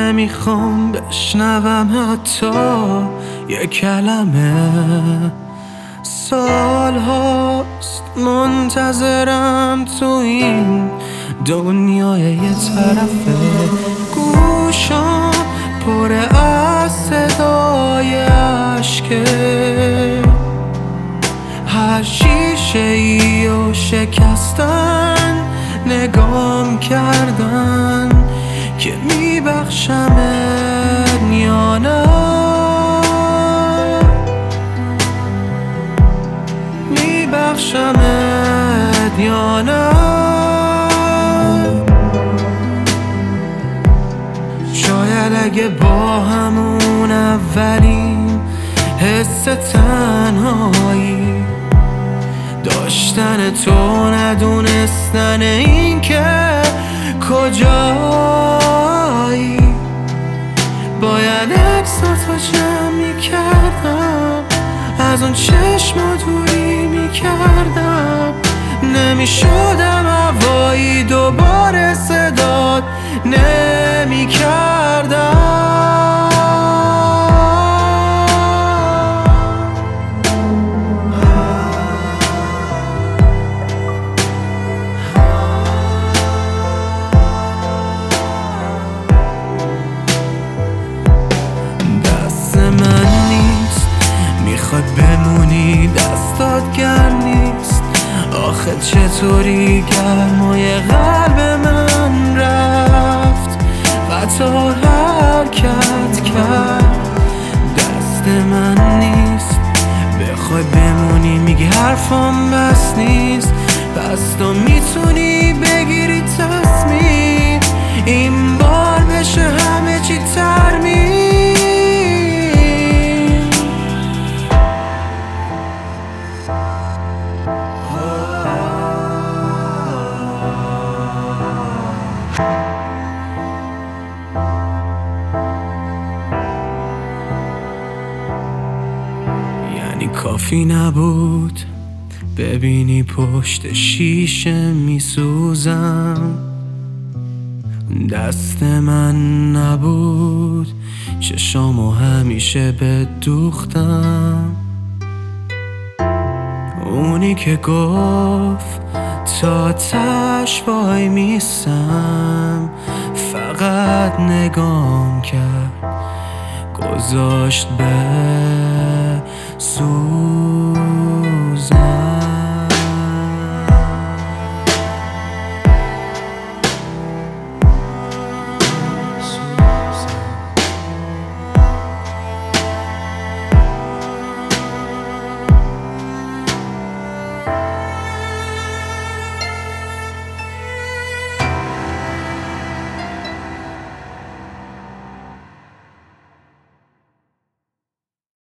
نمیخوام بشنوم حتی یه کلمه. سال هاست منتظرم تو این دنیای یه طرفه. گوشام پر از صدای عشقه، هر شیشه ای و شکستن، نگام کردن که میبخشمت یا نه. میبخشمت یا نه. شاید اگه با همون اولین حس تنهایی، داشتن تو ندونستن این که کجایی، باید عکساتو جمع میکردم، از اون چشم دوری میکردم، نمیشدم هوایی دوباره صدات نمیکردم. میخواد بمونی دستات گرم نیست، آخه چطوری گرمای قلب من رفت، قطار حرکت کرد. دست من نیست بخوای بمونی، میگی حرفم بس نیست، پس تو میتونی بگیری تصمیم، این بار بشه همه چی ترمیم. یعنی کافی نبود ببینی پشت شیشه میسوزم، دست من نبود چشامو همیشه بدوختم، اونی که گفت تا تش وای میسم، فقط نگام کرد گذاشت به سوزم.